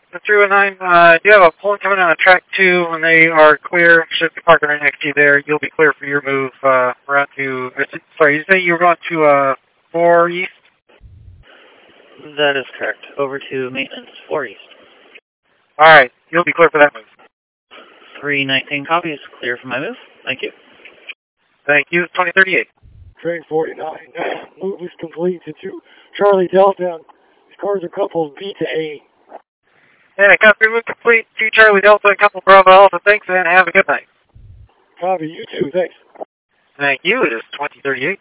The 319, do you have a pulling coming on track 2 when they are clear? Should be parking right next to you there. You'll be clear for your move around to, sorry, you say you're going to 4 East? That is correct. Over to maintenance, 4 East. Alright, you'll be clear for that move. 319 copies, clear for my move. Thank you. Thank you, 2038. Train 49, move is complete to Charlie Delta. These cars are coupled B to A. Yeah, copy, move complete to Charlie Delta, couple Bravo Alpha. Thanks, and have a good night. Copy, you too, thanks. Thank you, it is 2038.